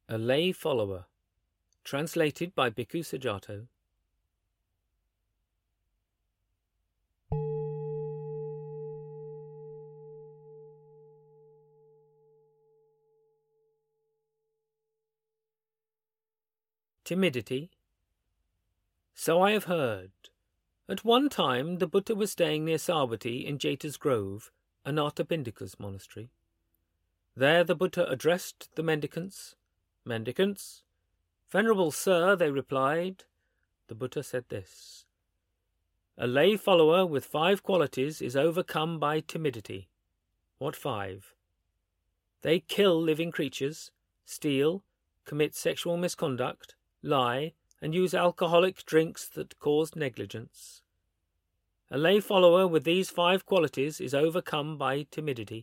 A Lay Follower. Translated by Bhikkhu Sujato. Timidity. So I have heard. At one time the Buddha was staying near Savatthi in Jeta's Grove, Anathapindika's monastery. There the Buddha addressed the mendicants. Mendicants? Venerable Sir, they replied. The Buddha said this: A lay follower with 5 qualities is overcome by timidity. What 5? They kill living creatures, steal, commit sexual misconduct, lie, and use alcoholic drinks that cause negligence. A lay follower with these 5 qualities is overcome by timidity.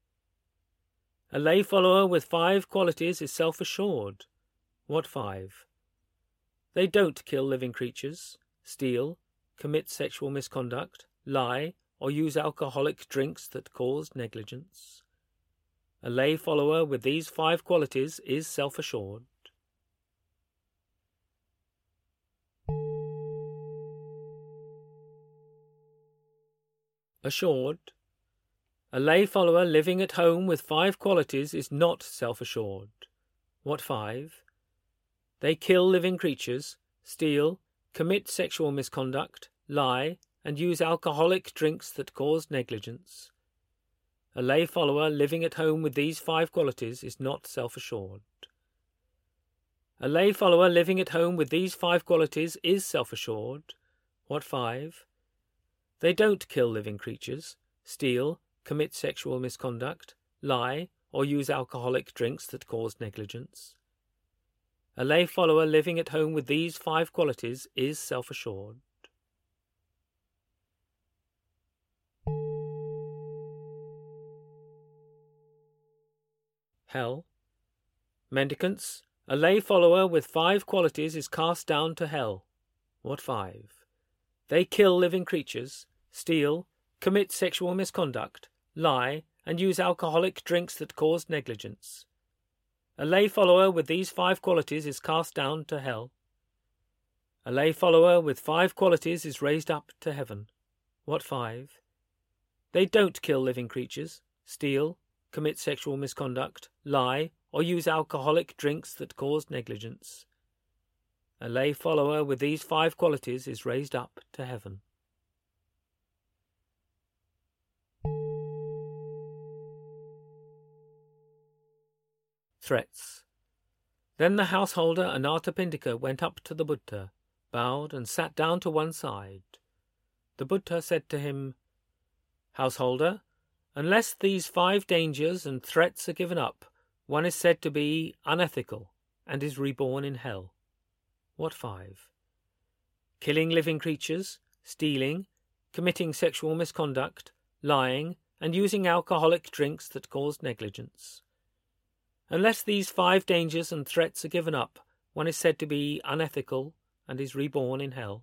A lay follower with 5 qualities is self-assured. What 5? They don't kill living creatures, steal, commit sexual misconduct, lie, or use alcoholic drinks that cause negligence. A lay follower with these 5 qualities is self-assured. Assured. A lay follower living at home with 5 qualities is not self-assured. What 5? They kill living creatures, steal, commit sexual misconduct, lie, and use alcoholic drinks that cause negligence. A lay follower living at home with these 5 qualities is not self-assured. A lay follower living at home with these 5 qualities is self-assured. What 5? They don't kill living creatures, steal, commit sexual misconduct, lie, or use alcoholic drinks that cause negligence. A lay follower living at home with these 5 qualities is self-assured. Hell. Mendicants. A lay follower with 5 qualities is cast down to hell. What 5? They kill living creatures, steal, commit sexual misconduct, lie, and use alcoholic drinks that cause negligence. A lay follower with these 5 qualities is cast down to hell. A lay follower with 5 qualities is raised up to heaven. What 5? They don't kill living creatures, steal, commit sexual misconduct, lie, or use alcoholic drinks that cause negligence. A lay follower with these 5 qualities is raised up to heaven. Threats. Then the householder Anathapindika went up to the Buddha, bowed, and sat down to one side. The Buddha said to him, Householder, unless these 5 dangers and threats are given up, one is said to be unethical and is reborn in hell. What 5? Killing living creatures, stealing, committing sexual misconduct, lying, and using alcoholic drinks that cause negligence. Unless these 5 dangers and threats are given up, one is said to be unethical and is reborn in hell.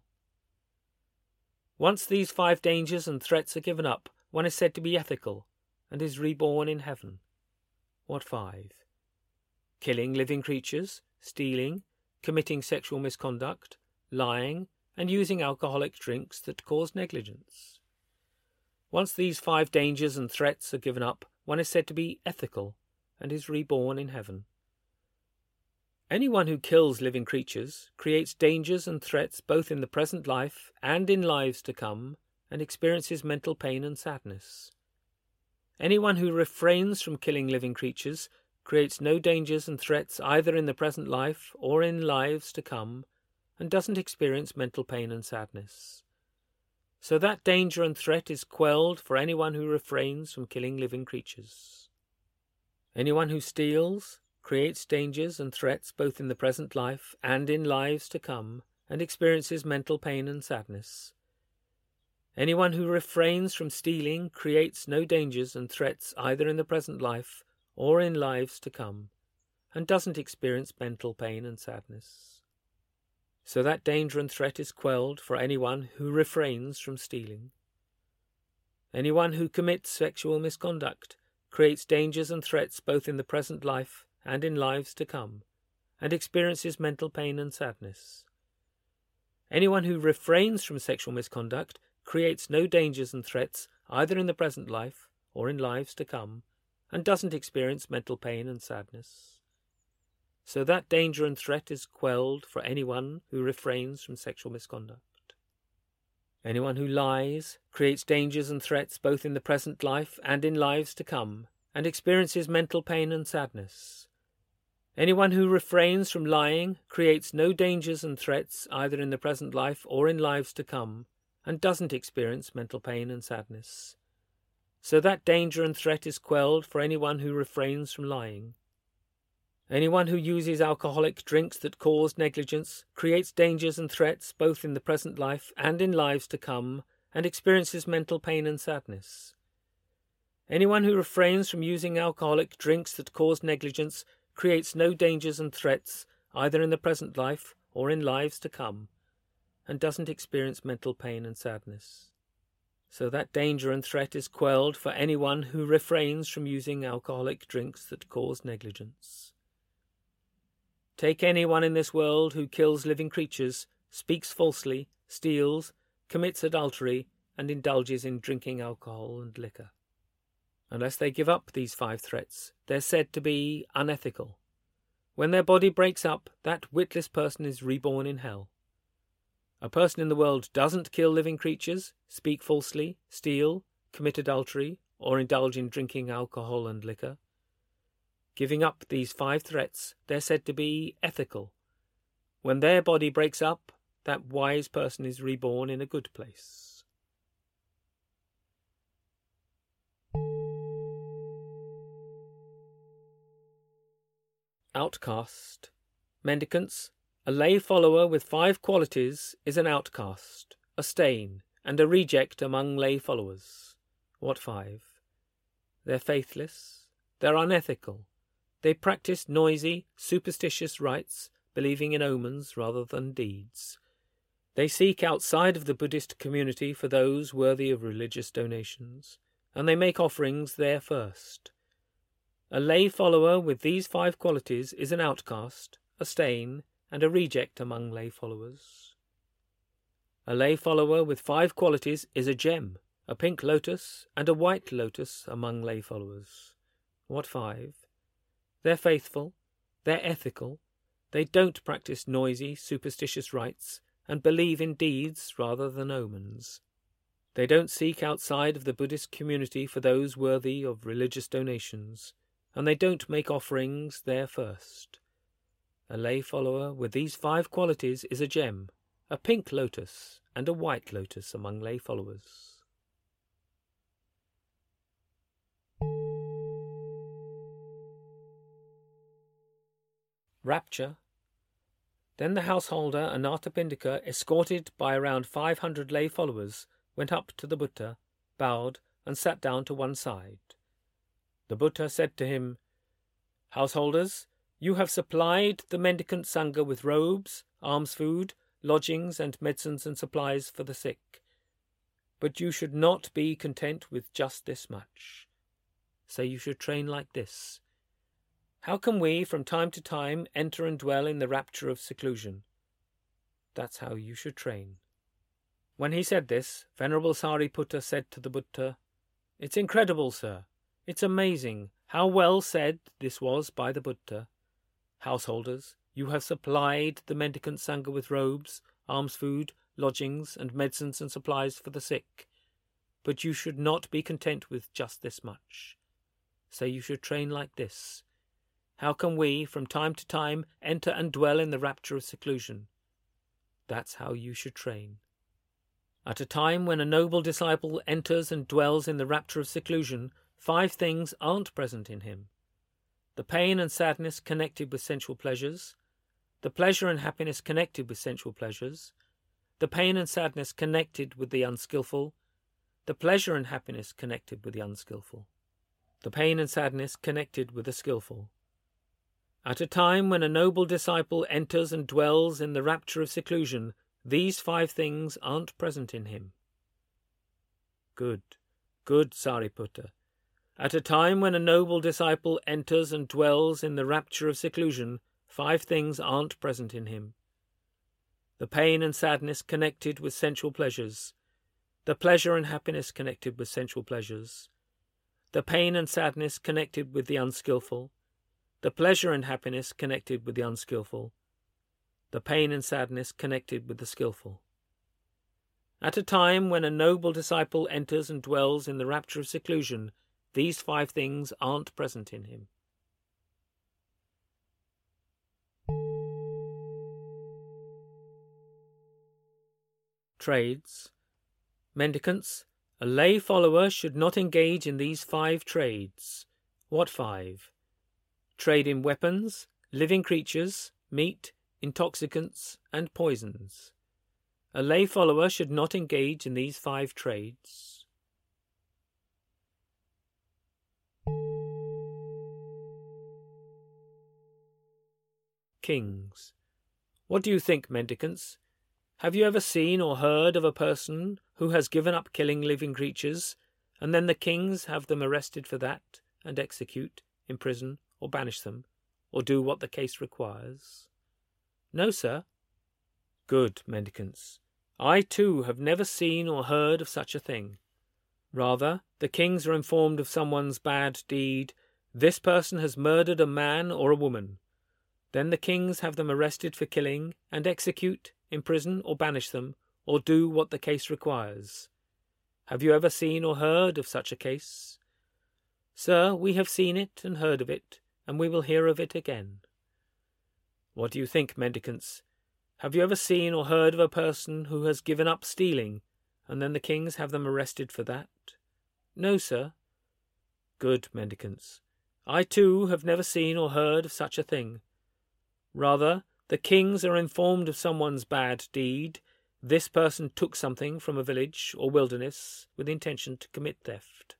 Once these 5 dangers and threats are given up, one is said to be ethical and is reborn in heaven. What 5? Killing living creatures, stealing, committing sexual misconduct, lying, and using alcoholic drinks that cause negligence. Once these 5 dangers and threats are given up, one is said to be ethical and is reborn in heaven. Anyone who kills living creatures creates dangers and threats both in the present life and in lives to come, and experiences mental pain and sadness. Anyone who refrains from killing living creatures creates no dangers and threats either in the present life or in lives to come, and doesn't experience mental pain and sadness. So that danger and threat is quelled for anyone who refrains from killing living creatures. Anyone who steals creates dangers and threats both in the present life and in lives to come, and experiences mental pain and sadness. Anyone who refrains from stealing creates no dangers and threats either in the present life or in lives to come, and doesn't experience mental pain and sadness. So that danger and threat is quelled for anyone who refrains from stealing. Anyone who commits sexual misconduct creates dangers and threats both in the present life and in lives to come, and experiences mental pain and sadness. Anyone who refrains from sexual misconduct creates no dangers and threats either in the present life or in lives to come, and doesn't experience mental pain and sadness. So that danger and threat is quelled for anyone who refrains from sexual misconduct. Anyone who lies creates dangers and threats both in the present life and in lives to come, and experiences mental pain and sadness. Anyone who refrains from lying creates no dangers and threats either in the present life or in lives to come, and doesn't experience mental pain and sadness. So that danger and threat is quelled for anyone who refrains from lying. Anyone who uses alcoholic drinks that cause negligence creates dangers and threats both in the present life and in lives to come, and experiences mental pain and sadness. Anyone who refrains from using alcoholic drinks that cause negligence creates no dangers and threats either in the present life or in lives to come, and doesn't experience mental pain and sadness. So that danger and threat is quelled for anyone who refrains from using alcoholic drinks that cause negligence. Take anyone in this world who kills living creatures, speaks falsely, steals, commits adultery, and indulges in drinking alcohol and liquor. Unless they give up these 5 threats, they're said to be unethical. When their body breaks up, that witless person is reborn in hell. A person in the world doesn't kill living creatures, speak falsely, steal, commit adultery, or indulge in drinking alcohol and liquor. Giving up these 5 threats, they're said to be ethical. When their body breaks up, that wise person is reborn in a good place. Outcast. Mendicants. A lay follower with 5 qualities is an outcast, a stain, and a reject among lay followers. What 5? They're faithless. They're unethical. They practice noisy, superstitious rites, believing in omens rather than deeds. They seek outside of the Buddhist community for those worthy of religious donations, and they make offerings there first. A lay follower with these 5 qualities is an outcast, a stain, and a reject among lay followers. A lay follower with 5 qualities is a gem, a pink lotus, and a white lotus among lay followers. What 5? They're faithful, they're ethical, they don't practice noisy, superstitious rites, and believe in deeds rather than omens. They don't seek outside of the Buddhist community for those worthy of religious donations, and they don't make offerings there first. A lay follower with these 5 qualities is a gem, a pink lotus, and a white lotus among lay followers. Rapture. Then the householder Anathapindika, escorted by around 500 lay followers, went up to the Buddha, bowed, and sat down to one side. The Buddha said to him, "Householders, you have supplied the mendicant Sangha with robes, alms food, lodgings, and medicines and supplies for the sick. But you should not be content with just this much. So you should train like this. How can we, from time to time, enter and dwell in the rapture of seclusion? That's how you should train." When he said this, Venerable Sariputta said to the Buddha, "It's incredible, sir. It's amazing how well said this was by the Buddha. Householders, you have supplied the mendicant Sangha with robes, alms food, lodgings, and medicines and supplies for the sick. But you should not be content with just this much. So you should train like this. How can we, from time to time, enter and dwell in the rapture of seclusion? That's how you should train. At a time when a noble disciple enters and dwells in the rapture of seclusion, 5 things aren't present in him: the pain and sadness connected with sensual pleasures, the pleasure and happiness connected with sensual pleasures, the pain and sadness connected with the unskillful, the pleasure and happiness connected with the unskillful, the pain and sadness connected with the skillful. At a time when a noble disciple enters and dwells in the rapture of seclusion, these 5 things aren't present in him." Good, good, Sariputta. At a time when a noble disciple enters and dwells in the rapture of seclusion, 5 things aren't present in him: the pain and sadness connected with sensual pleasures, the pleasure and happiness connected with sensual pleasures, the pain and sadness connected with the unskillful, the pleasure and happiness connected with the unskillful, the pain and sadness connected with the skillful. At a time when a noble disciple enters and dwells in the rapture of seclusion, these 5 things aren't present in him. Trades. Mendicants. A lay follower should not engage in these 5 trades. What 5? Trade in weapons, living creatures, meat, intoxicants, and poisons. A lay follower should not engage in these 5 trades. Kings. What do you think, mendicants? Have you ever seen or heard of a person who has given up killing living creatures, and then the kings have them arrested for that, and execute, imprison, or banish them, or do what the case requires? No, sir. Good, mendicants. I too have never seen or heard of such a thing. Rather, the kings are informed of someone's bad deed. This person has murdered a man or a woman. Then the kings have them arrested for killing, and execute, imprison, or banish them, or do what the case requires. Have you ever seen or heard of such a case? Sir, we have seen it and heard of it, and we will hear of it again. What do you think, mendicants? Have you ever seen or heard of a person who has given up stealing, and then the kings have them arrested for that? No, sir. Good, mendicants. I too have never seen or heard of such a thing. Rather, the kings are informed of someone's bad deed. This person took something from a village or wilderness with intention to commit theft.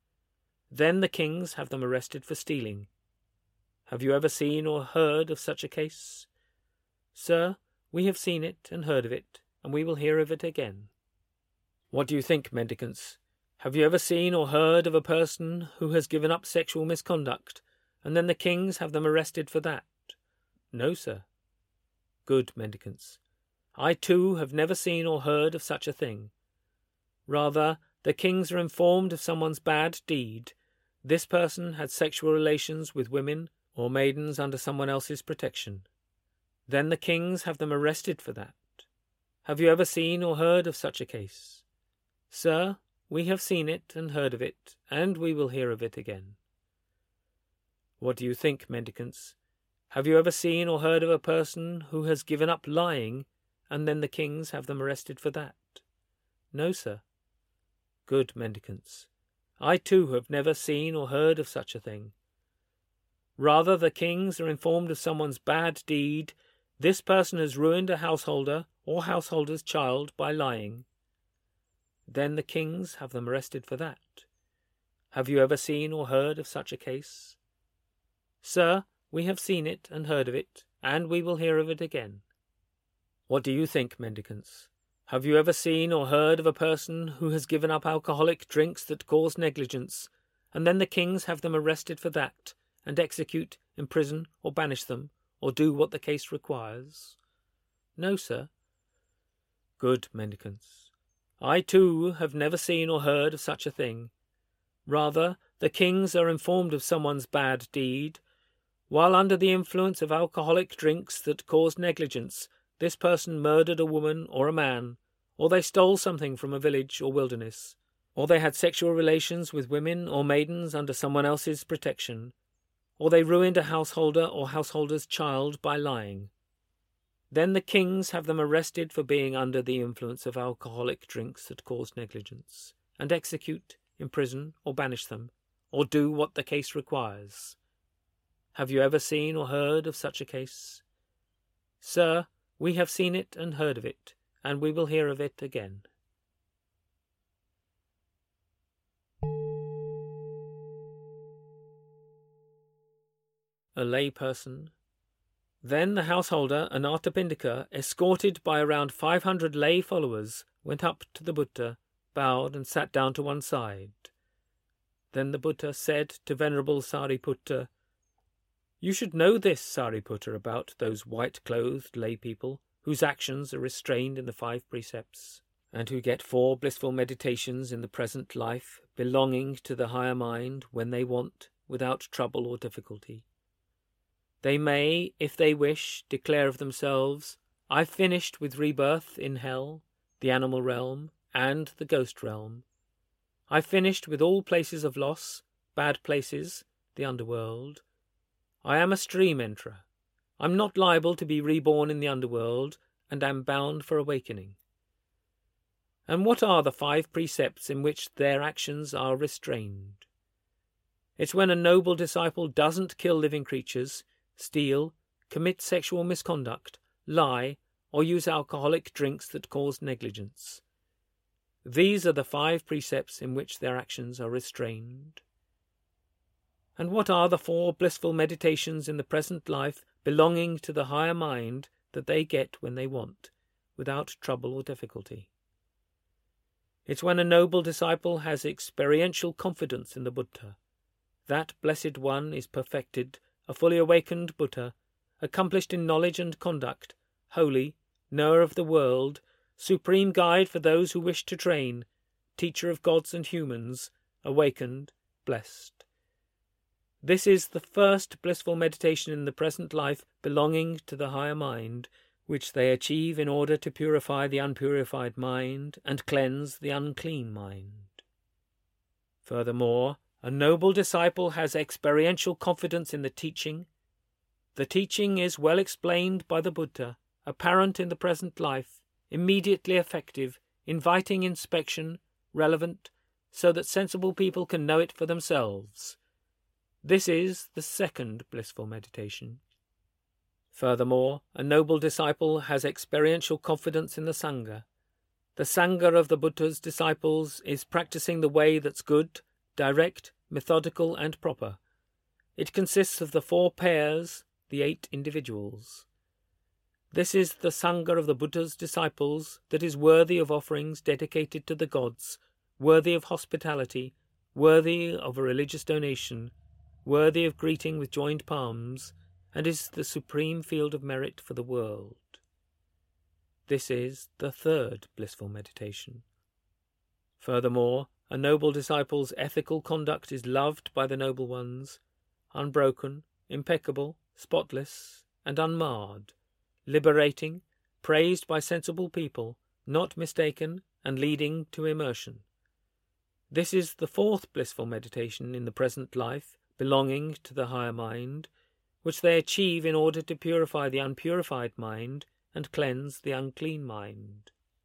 Then the kings have them arrested for stealing. Have you ever seen or heard of such a case? Sir, we have seen it and heard of it, and we will hear of it again. What do you think, mendicants? Have you ever seen or heard of a person who has given up sexual misconduct, and then the kings have them arrested for that? No, sir. Good, mendicants. I too have never seen or heard of such a thing. Rather, the kings are informed of someone's bad deed. This person had sexual relations with women or maidens under someone else's protection. Then the kings have them arrested for that. Have you ever seen or heard of such a case? Sir, we have seen it and heard of it, and we will hear of it again. What do you think, mendicants? Have you ever seen or heard of a person who has given up lying, and then the kings have them arrested for that? No, sir. Good, mendicants. I too have never seen or heard of such a thing. Rather, the kings are informed of someone's bad deed. This person has ruined a householder or householder's child by lying. Then the kings have them arrested for that. Have you ever seen or heard of such a case? Sir, we have seen it and heard of it, and we will hear of it again. What do you think, mendicants? Have you ever seen or heard of a person who has given up alcoholic drinks that cause negligence, and then the kings have them arrested for that, and execute, imprison, or banish them, or do what the case requires? No, sir. Good, mendicants. I too have never seen or heard of such a thing. Rather, the kings are informed of someone's bad deed. While under the influence of alcoholic drinks that caused negligence, this person murdered a woman or a man, or they stole something from a village or wilderness, or they had sexual relations with women or maidens under someone else's protection, or they ruined a householder or householder's child by lying. Then the kings have them arrested for being under the influence of alcoholic drinks that caused negligence, and execute, imprison, or banish them, or do what the case requires. Have you ever seen or heard of such a case? Sir, we have seen it and heard of it, and we will hear of it again. A lay person. Then the householder Anathapindika, escorted by around 500 lay followers, went up to the Buddha, bowed and sat down to one side. Then the Buddha said to Venerable Sariputta, You should know this, Sariputta, about those white-clothed lay people whose actions are restrained in the 5 precepts, and who get 4 blissful meditations in the present life, belonging to the higher mind when they want, without trouble or difficulty. They may, if they wish, declare of themselves, "I've finished with rebirth in hell, the animal realm, and the ghost realm. I've finished with all places of loss, bad places, the underworld. I am a stream enterer. I'm not liable to be reborn in the underworld, and am bound for awakening." And what are the 5 precepts in which their actions are restrained? It's when a noble disciple doesn't kill living creatures, steal, commit sexual misconduct, lie, or use alcoholic drinks that cause negligence. These are the 5 precepts in which their actions are restrained. And what are the 4 blissful meditations in the present life belonging to the higher mind that they get when they want, without trouble or difficulty? It's when a noble disciple has experiential confidence in the Buddha. That blessed one is perfected, a fully awakened Buddha, accomplished in knowledge and conduct, holy, knower of the world, supreme guide for those who wish to train, teacher of gods and humans, awakened, blessed. This is the first blissful meditation in the present life belonging to the higher mind, which they achieve in order to purify the unpurified mind and cleanse the unclean mind. Furthermore, a noble disciple has experiential confidence in the teaching. The teaching is well explained by the Buddha, apparent in the present life, immediately effective, inviting inspection, relevant, so that sensible people can know it for themselves. This is the second blissful meditation. Furthermore, a noble disciple has experiential confidence in the Sangha. The Sangha of the Buddha's disciples is practicing the way that's good, direct, methodical, and proper. It consists of the 4 pairs, the 8 individuals. This is the Sangha of the Buddha's disciples that is worthy of offerings dedicated to the gods, worthy of hospitality, worthy of a religious donation, worthy of greeting with joined palms, and is the supreme field of merit for the world. This is the 3rd blissful meditation. Furthermore, a noble disciple's ethical conduct is loved by the noble ones, unbroken, impeccable, spotless, and unmarred, liberating, praised by sensible people, not mistaken, and leading to immersion. This is the 4th blissful meditation in the present life, belonging to the higher mind, which they achieve in order to purify the unpurified mind and cleanse the unclean mind.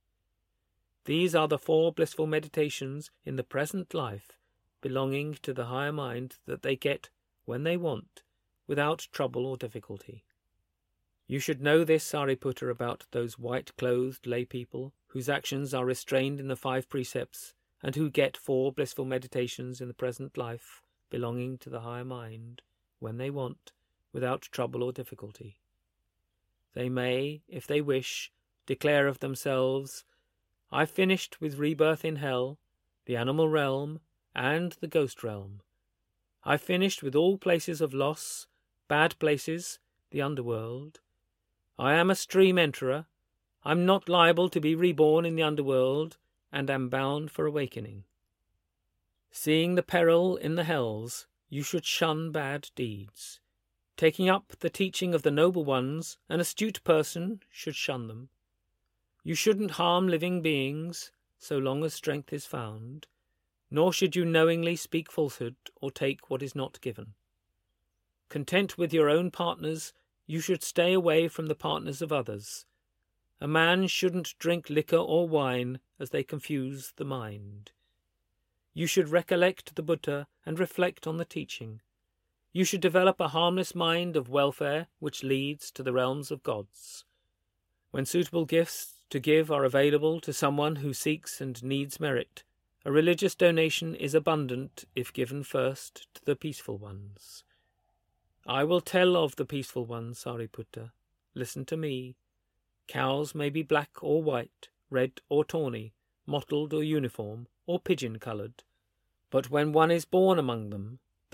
These are the 4 blissful meditations in the present life, belonging to the higher mind that they get when they want, without trouble or difficulty. You should know this, Sariputta, about those white-clothed lay people whose actions are restrained in the 5 precepts, and who get 4 blissful meditations in the present life, belonging to the higher mind, when they want, without trouble or difficulty. They may, if they wish, declare of themselves, "I've finished with rebirth in hell, the animal realm, and the ghost realm. I've finished with all places of loss, bad places, the underworld. I am a stream enterer. I'm not liable to be reborn in the underworld, and am bound for awakening. Seeing the peril in the hells, you should shun bad deeds. Taking up the teaching of the noble ones, an astute person should shun them. You shouldn't harm living beings, so long as strength is found, nor should you knowingly speak falsehood or take what is not given. Content with your own partners, you should stay away from the partners of others. A man shouldn't drink liquor or wine, as they confuse the mind. You should recollect the Buddha and reflect on the teaching. You should develop a harmless mind of welfare which leads to the realms of gods. When suitable gifts to give are available to someone who seeks and needs merit, a religious donation is abundant if given first to the peaceful ones. I will tell of the peaceful ones, Sariputta. Listen to me. Cows may be black or white, red or tawny, mottled or uniform, or pigeon-coloured. But when one is born among them, the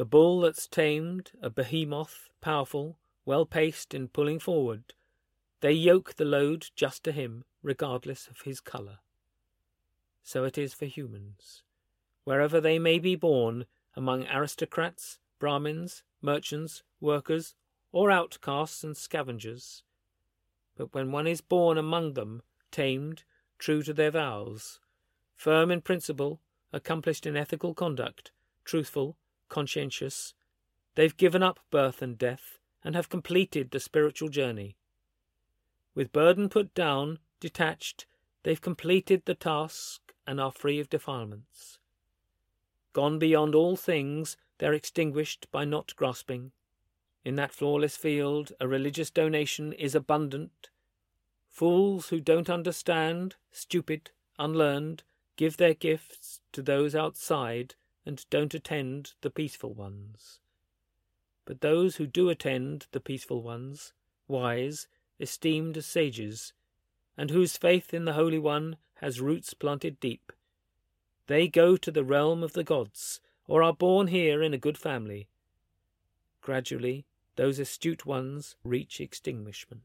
The bull that's tamed, a behemoth, powerful, well-paced in pulling forward, they yoke the load just to him, regardless of his colour. So it is for humans, wherever they may be born, among aristocrats, Brahmins, merchants, workers, or outcasts and scavengers. But when one is born among them, tamed, true to their vows, firm in principle, accomplished in ethical conduct, truthful, conscientious, they've given up birth and death and have completed the spiritual journey. With burden put down, detached, they've completed the task and are free of defilements. Gone beyond all things, they're extinguished by not grasping. In that flawless field, a religious donation is abundant. Fools who don't understand, stupid, unlearned, give their gifts to those outside and don't attend the peaceful ones. But those who do attend the peaceful ones, wise, esteemed as sages, and whose faith in the Holy One has roots planted deep, they go to the realm of the gods, or are born here in a good family. Gradually, those astute ones reach extinguishment.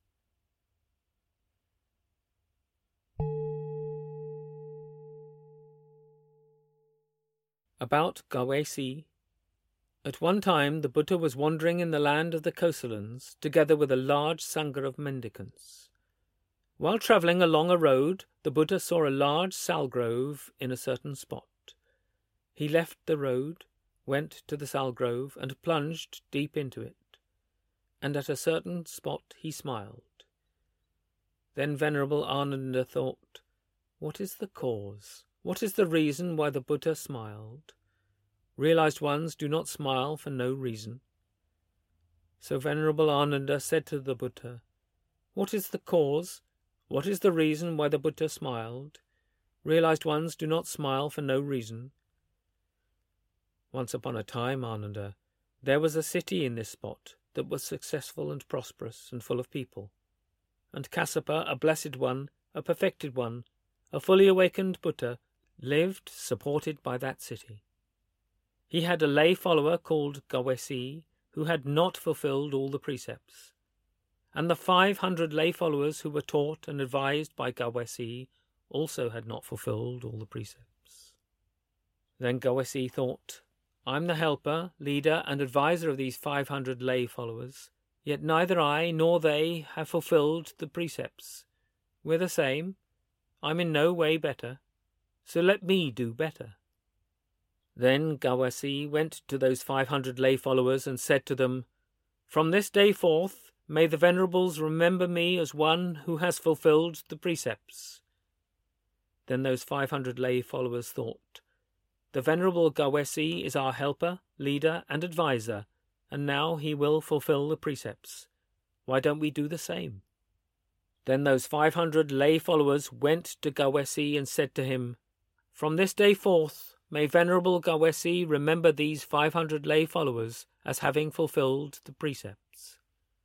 About Gawesi. At one time the Buddha was wandering in the land of the Kosalans, together with a large sangha of mendicants. While travelling along a road, the Buddha saw a large sal grove in a certain spot. He left the road, went to the sal grove, and plunged deep into it. And at a certain spot he smiled. Then Venerable Ananda thought, what is the cause? What is the reason why the Buddha smiled? Realized ones do not smile for no reason. So Venerable Ananda said to the Buddha, what is the cause? What is the reason why the Buddha smiled? Realized ones do not smile for no reason. Once upon a time, Ananda, there was a city in this spot that was successful and prosperous and full of people. And Kassapa, a blessed one, a perfected one, a fully awakened Buddha, lived supported by that city. He had a lay follower called Gawesi, who had not fulfilled all the precepts. And the 500 lay followers who were taught and advised by Gawesi also had not fulfilled all the precepts. Then Gawesi thought, I'm the helper, leader, and adviser of these 500 lay followers, yet neither I nor they have fulfilled the precepts. We're the same. I'm in no way better, so let me do better. Then Gawesi went to those 500 lay followers and said to them, from this day forth, may the Venerables remember me as one who has fulfilled the precepts. Then those 500 lay followers thought, the Venerable Gawesi is our helper, leader, and adviser, and now he will fulfill the precepts. Why don't we do the same? Then those 500 lay followers went to Gawesi and said to him, from this day forth, may Venerable Gawesi remember these 500 lay followers as having fulfilled the precepts.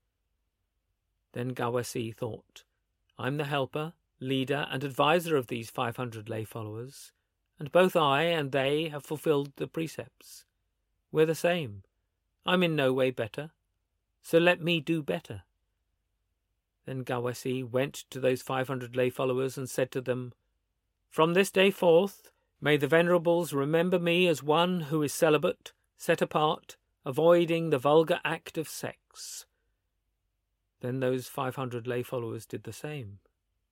Then Gawesi thought, I'm the helper, leader, and adviser of these 500 lay followers, and both I and they have fulfilled the precepts. We're the same. I'm in no way better, so let me do better. Then Gawesi went to those 500 lay followers and said to them, from this day forth, may the Venerables remember me as one who is celibate, set apart, avoiding the vulgar act of sex. Then those 500 lay followers did the same.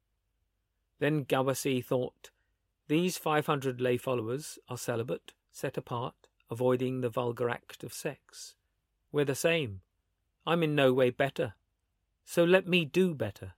Then Gawesi thought, these 500 lay followers are celibate, set apart, avoiding the vulgar act of sex. We're the same. I'm in no way better, so let me do better.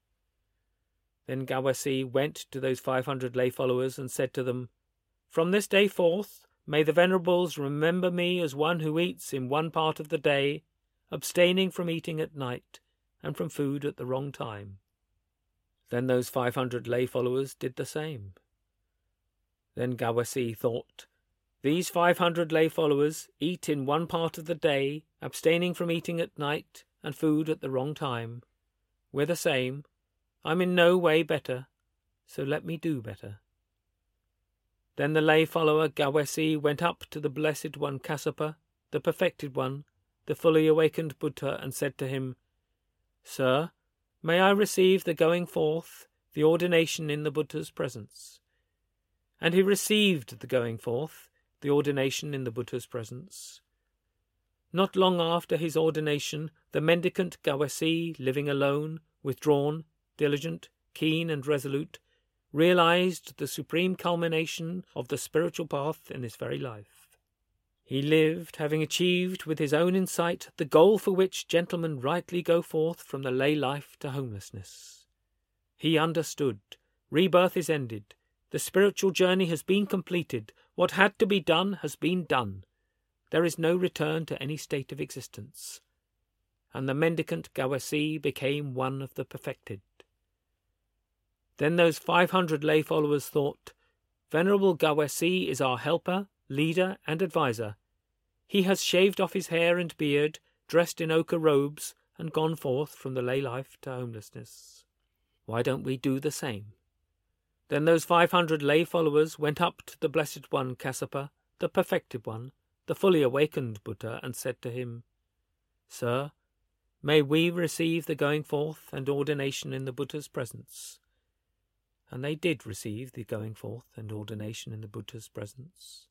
Then Gawesi went to those 500 lay followers and said to them, from this day forth, may the Venerables remember me as one who eats in one part of the day, abstaining from eating at night, and from food at the wrong time. Then those 500 lay followers did the same. Then Gawesi thought, these 500 lay followers eat in one part of the day, abstaining from eating at night, and food at the wrong time. We're the same. I'm in no way better, so let me do better. Then the lay follower Gawesi went up to the Blessed One Kassapa the perfected one, the fully awakened Buddha, and said to him, "Sir, may I receive the going forth, the ordination in the Buddha's presence?" And he received the going forth, the ordination in the Buddha's presence. Not long after his ordination, the mendicant Gawasi, living alone, withdrawn, diligent, keen and resolute, realized the supreme culmination of the spiritual path in this very life. He lived, having achieved with his own insight the goal for which gentlemen rightly go forth from the lay life to homelessness. He understood. Rebirth is ended. The spiritual journey has been completed. What had to be done has been done. There is no return to any state of existence. And the mendicant Gawasi became one of the perfected. Then those 500 lay followers thought, "Venerable Gawasi is our helper, leader, and adviser. He has shaved off his hair and beard, dressed in ochre robes, and gone forth from the lay life to homelessness. Why don't we do the same?" Then those 500 lay followers went up to the Blessed One Kassapa, the perfected one, the fully awakened Buddha, and said to him, "Sir, may we receive the going forth and ordination in the Buddha's presence?" And they did receive the going forth and ordination in the Buddha's presence.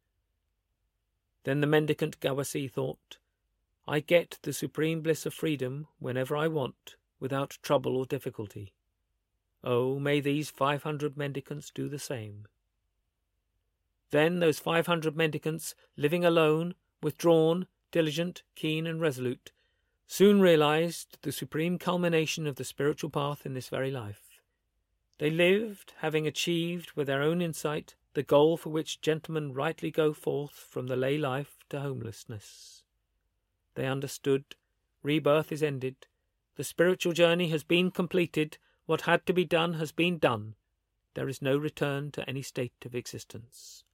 Then the mendicant Gawasi thought, "I get the supreme bliss of freedom whenever I want, without trouble or difficulty. Oh, may these 500 mendicants do the same." Then those 500 mendicants, living alone, withdrawn, diligent, keen and resolute, soon realized the supreme culmination of the spiritual path in this very life. They lived, having achieved with their own insight the goal for which gentlemen rightly go forth from the lay life to homelessness. They understood. Rebirth is ended. The spiritual journey has been completed. What had to be done has been done. There is no return to any state of existence.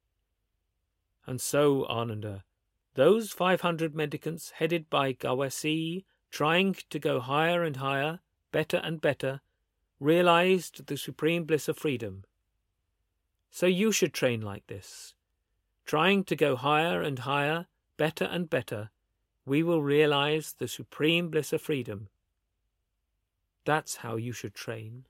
And so, Ananda, those 500 mendicants, headed by Gawasi, trying to go higher and higher, better and better, realized the supreme bliss of freedom. So you should train like this. Trying to go higher and higher, better and better, we will realize the supreme bliss of freedom. That's how you should train.